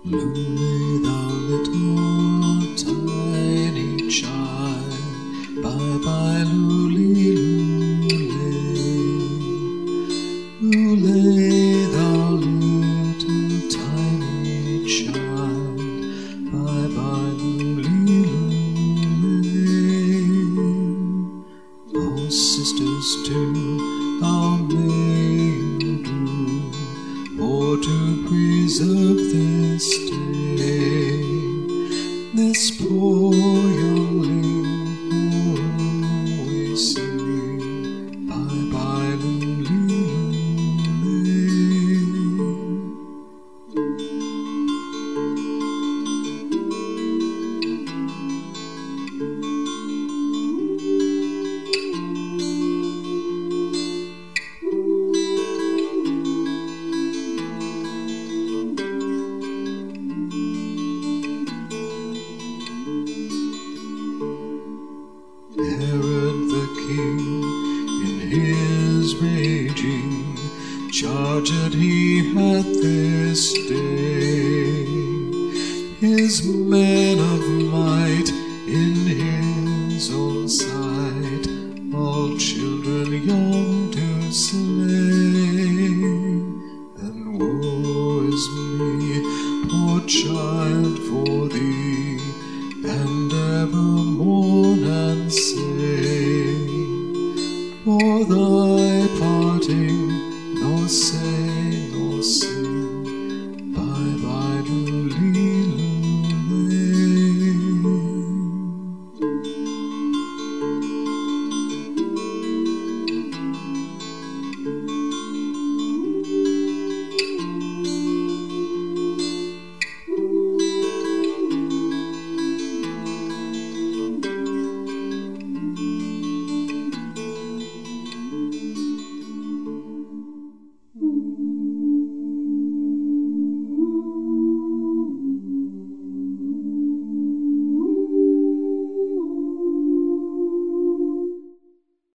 Lully, thou little tiny child, bye bye, Lully, Lully. Lully, thou little tiny child, bye bye, Lully, Lully. Oh, sisters, do, how may you do, for to preserve this day, this poor youngling for whom we sing, bye bye, Lully, Herod the king, in his raging, charged he hath this day his men of might in his own sight, all children young to slay. And woe is me, poor child, for thee, and ever mourn and say, for thy parting, nor say, nor sing.